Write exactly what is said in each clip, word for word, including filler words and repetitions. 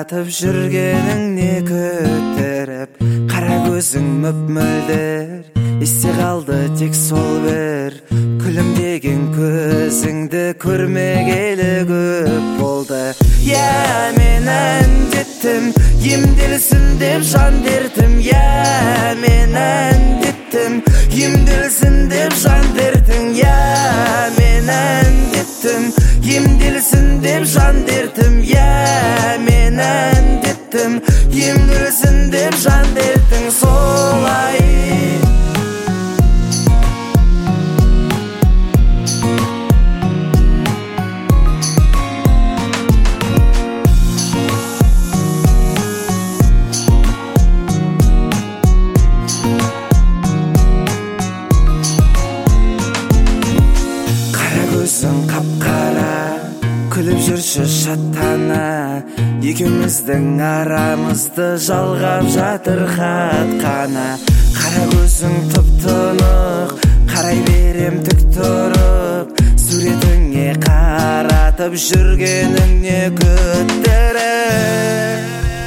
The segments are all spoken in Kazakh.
қаратып жүргеніңне көтеріп, қара көзің мөп-мөлдір, есте қалды тек сол бір күлімдеген көзіңді көрмегелі көп болды. Я, мен әндеттім, емделсін деп жан бердім. Я, мен әндеттім, емделсін деп жан бердің. Я, мен әндеттім, емделсін деп жан бердім. Я, мен әндеттім, емделсін деп жан бердің. Солай көзің қап-қара, күліп жүрші шаттана, екеуміздің арамызды жалғап жатыр хат қана. Қара көзің тұп-тұнық, қарай берем тік тұрып, суретіңе қаратып жүргеніңне күттіріп.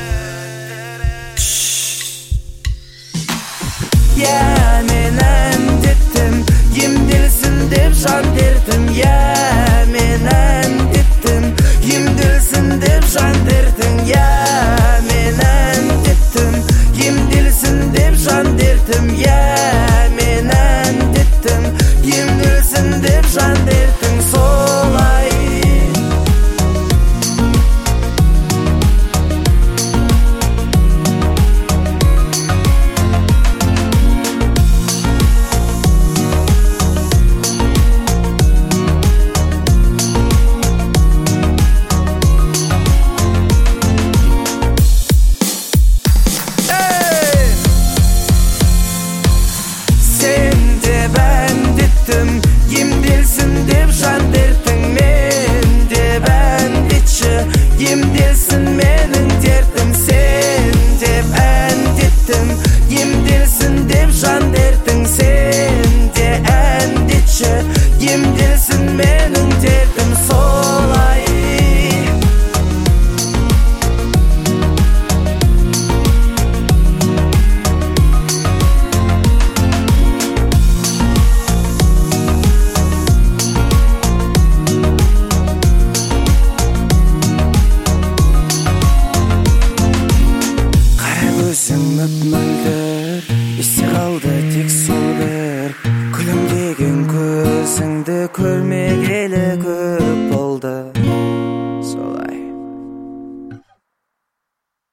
Я, мен әндеттім, емделсін деп жан бердім. Я, мен әндеттім, емделсін деп жан бердің. Я, мен әндеттім, емделсін деп жан бердім. Я, мен әндеттім, емделсін деп жан бердің. Солай емделсін деп жан бердің. Мен деп әндетші, емделсін менің дертім. Сен деп әндеттім, емделсін деп жан бердің. Сен де әндетші, емделсін менің дертім. Солай көзің мөп-мөлдір, есте қалды тек сол бір күлімдеген көзіңді көрмегелі